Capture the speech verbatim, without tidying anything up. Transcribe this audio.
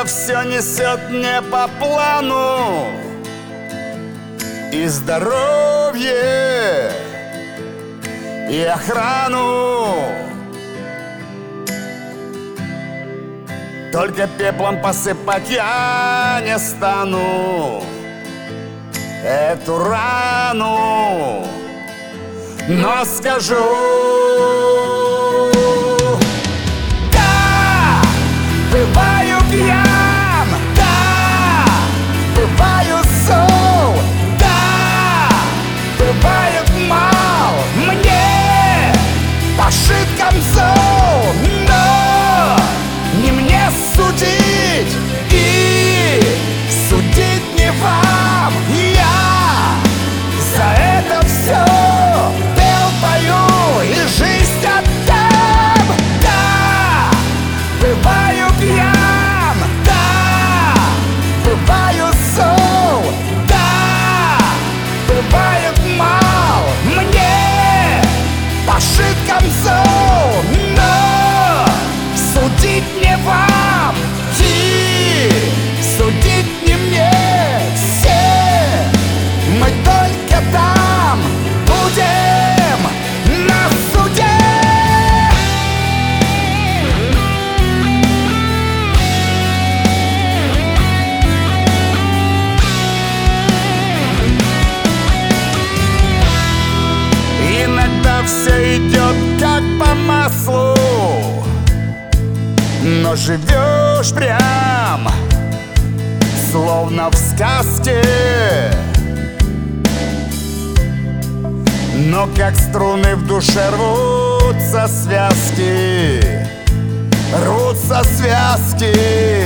все несет не по плану. И здоровье, и охрану. Только пеплом посыпать я не стану эту рану, но скажу: да, бываю пьян, да, бываю зол, да, бывает мал мне пошит концов, но не мне судить и судить не вам. Я за это все пел, пою и жизнь отдам. Да, бываю пьян, да, бываю зол, да, бывает мал мне пошит концов, но судить не вам и судить не мне. Все мы только там будем на суде. Иногда все идет как по маслу, но живешь прям словно в сказке. Но как струны в душе рвутся связки, рвутся связки.